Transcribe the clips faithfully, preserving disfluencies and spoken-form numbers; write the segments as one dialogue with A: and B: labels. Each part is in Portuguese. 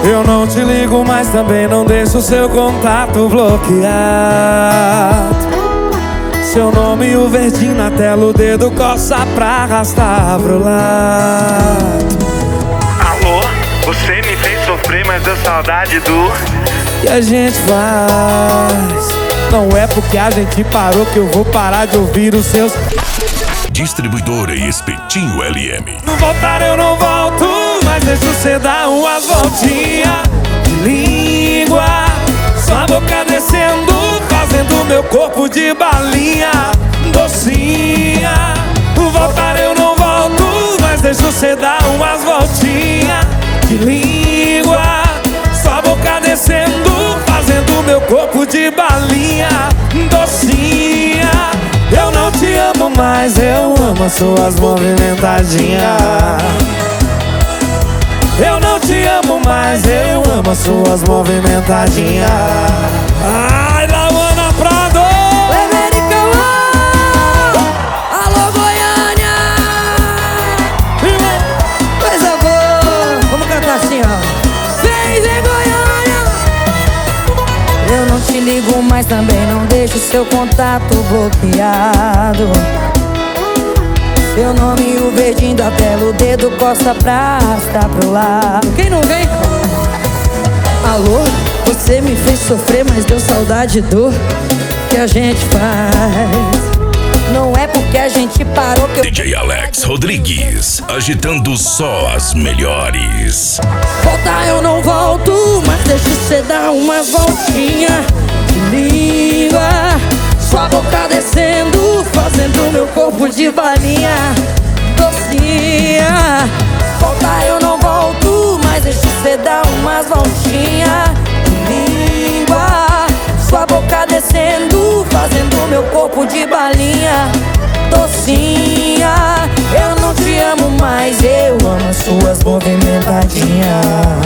A: Eu não te ligo, mas também não deixo seu contato bloqueado. Seu nome e o verdinho na tela, o dedo coça pra arrastar pro lado.
B: Alô, você me fez sofrer, mas deu saudade do
A: que a gente faz. Não é porque a gente parou que eu vou parar de ouvir os seus.
C: Distribuidora e Espetinho L M.
A: Não voltar eu não volto, mas deixa você dar umas voltinhas de língua. Sua boca descendo, fazendo meu corpo de balinha docinha. Não voltar eu não volto, mas deixa você dar umas voltinhas de língua. Sua boca descendo, fazendo meu corpo de balinha docinha. Eu não te amo mais, eu amo as suas movimentadinhas. Eu não te amo mais, eu amo as suas movimentadinhas. Ai, Lauana Prado!
D: Alô, Goiânia! Coisa boa! Vamos cantar assim, ó. Vem, vem, Goiânia! Eu não te ligo, mas também não deixo seu contato bloqueado. Seu nome e o verdinho da tela, o dedo coça pra arrastar pro lado. Quem não vem? Alô, você me fez sofrer, mas deu saudade do que a gente faz. Não é porque a gente parou que eu...
C: D J Alex Rodrigues, agitando só as melhores.
D: Voltar eu não volto, mas deixa você dar umas voltinhas de língua. Sua boca descendo, fazendo meu corpo de balinha docinha. Voltar eu não volto, mas deixa você dar umas voltinhas de língua. Sua boca descendo, fazendo meu corpo de balinha docinha. Eu não te amo mais, eu amo as suas movimentadinhas.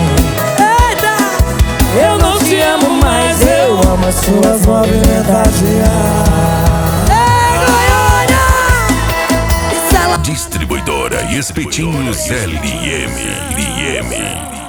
D: Eita! Eu não te amo mais, eu amo as suas movimentadinhas. Ei, Goiânia!
C: Distribuidora e Espetinhos L M. L M.